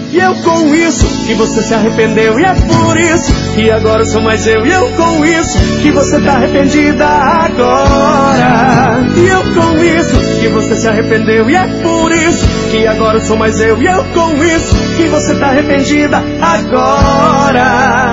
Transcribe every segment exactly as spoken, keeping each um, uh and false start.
E eu com isso que você se arrependeu. E é por isso que agora sou mais eu. E eu com isso que você tá arrependida agora. E eu com isso que você se arrependeu. E é por isso que agora sou mais eu. E eu com isso que você tá arrependida agora.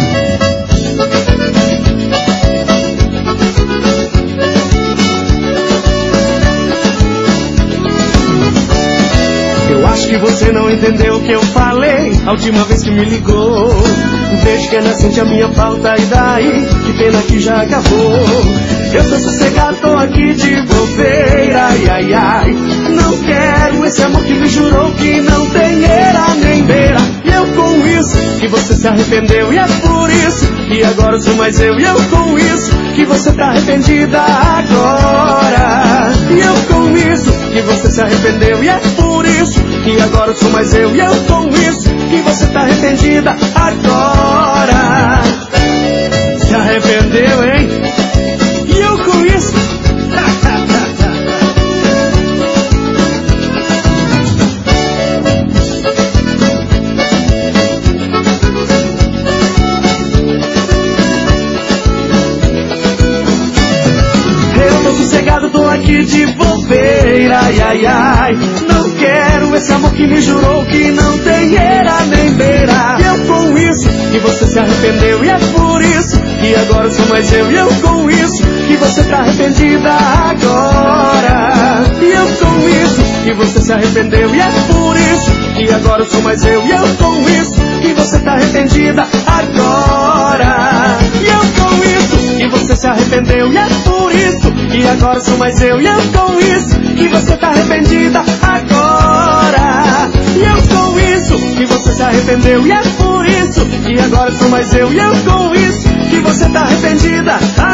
Eu acho que você não entendeu o que eu falei a última vez que me ligou. Desde que ela sente a minha falta, e daí? Que pena que já acabou. Eu sou sossegado, tô aqui de bobeira, ai, ai, ai. Não quero esse amor que me jurou que não tem era nem beira. E eu com isso que você se arrependeu. E é por isso que agora sou mais eu. E eu com isso que você tá arrependida agora. E eu com isso que você se arrependeu. E é por isso que agora sou mais eu. E eu com isso que você tá arrependida agora. Se arrependeu, hein? E eu com isso. Eu tô sossegado, tô aqui de bobeira, ai, ai, ai. Não quero esse amor que me jurou que não tem era nem beira. E eu com isso que você se arrependeu. E é por isso que agora sou mais eu. E eu com isso que você tá arrependida agora. E eu com isso que você se arrependeu. E é por isso que agora sou mais eu. E eu com isso que você tá arrependida agora. E eu com isso que você se arrependeu. E é por isso que agora sou mais eu. E eu com isso que você tá arrependida agora. E eu com isso que você se arrependeu. E é por isso que agora sou mais eu. E eu com isso que você tá arrependida agora.